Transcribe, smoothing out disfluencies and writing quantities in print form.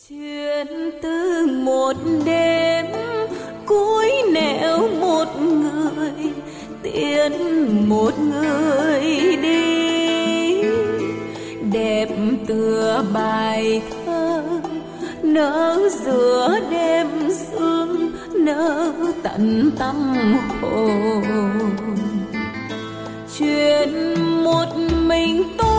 Chuyện từ một đêm cuối nẻo một người tiễn một người đi, đẹp tựa bài thơ nở giữa đêm sương, nở tận tâm hồn. Chuyện một mình tôi